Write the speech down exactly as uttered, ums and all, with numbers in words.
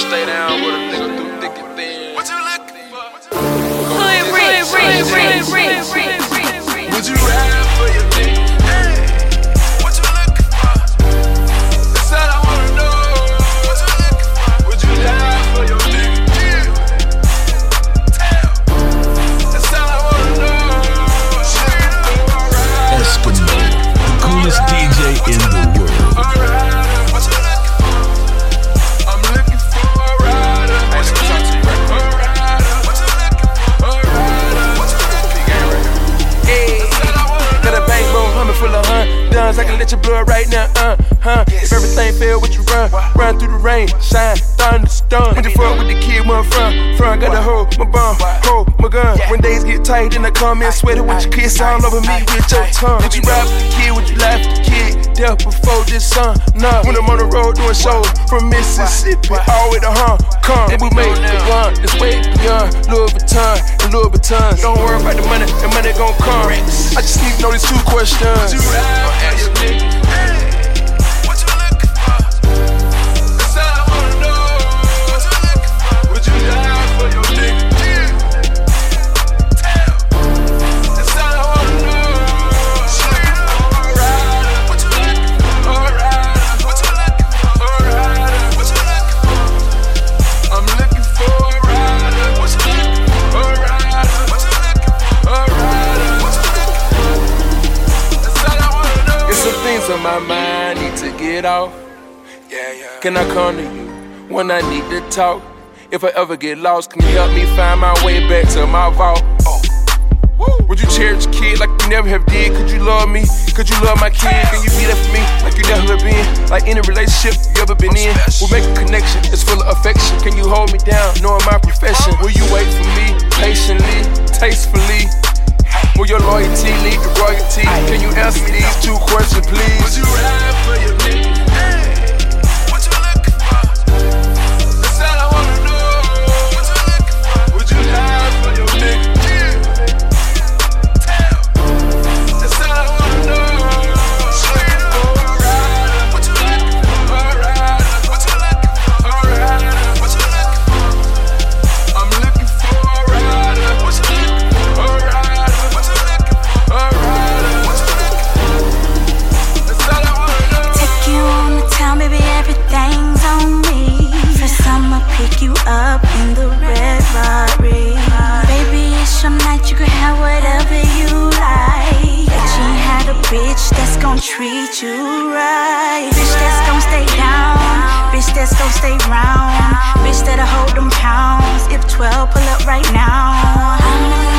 stay down with a nigga through thick and thin. What you looking for? Hood rich, rich, rich, rich, rich. Would you ride for your nigga? Hey, what you looking for? That's all I wanna know. What you looking for? Would you die for your nigga? Yeah. Tell. That's all I wanna know. Eskimo, the coolest D J in the world. I can let your blood right now, uh, huh? If everything fail, what you run? Run through the rain, shine, thunderstorm. When you fuck with the kid, where I'm from, front got the hoe, my bum, hold my gun. When days get tight, then I come in sweaty with your kiss all over me with your tongue. Would you ride with the kid? Would you laugh with the kid? Death before this sun, nah. When I'm on the road doing shows from Mississippi all the way to Hong Kong, and we make the one that's way beyond Louis Vuitton and Louis Vuitton. Don't worry about the money, the money gon' come. I just need to know these two questions. Would you ride for your nigga? Hey, what you looking for? That's all I wanna know. What you looking for? Would you die for your nigga? Yeah. Tell. That's all I wanna know. Alright, what you looking for? Alright, what you looking for? Alright, what you looking for? I'm looking for a rider. What you looking for? Alright, what you looking for? Alright, what you looking for? That's all I wanna know. It's some things on my mind, need to get off. Yeah, yeah. Can I come to you when I need to talk? If I ever get lost, can you help me find my way back to my vault? Oh. Would you cherish a kid like you never have did? Could you love me? Could you love my kid? Can you be there for me like you never have been? Like any relationship you ever been in? We'll make a connection, it's full of affection. Can you hold me down, knowing my profession? Will you wait for me patiently, tastefully? Will your loyalty lead to royalty? Can you answer these two questions, please? Would you ride for your nigga? Hey, what you looking for? That's all I wanna know. What you looking for? Would you die for your nigga? Yeah. Tell. That's all I wanna know. Alright, what you looking for? Alright, what you looking for? Alright, what you looking for? I'm looking for a rider. What you looking for? Alright. Take you on the town, baby, everything's on me. First I'ma pick you up in the red Rari. Baby, it's your night, you can have whatever you like. But you ain't had a bitch that's gon' treat you right. Bitch that's gon' stay down, bitch that's gon' stay round, bitch that'll hold them pounds. If twelve pull up right now, I'm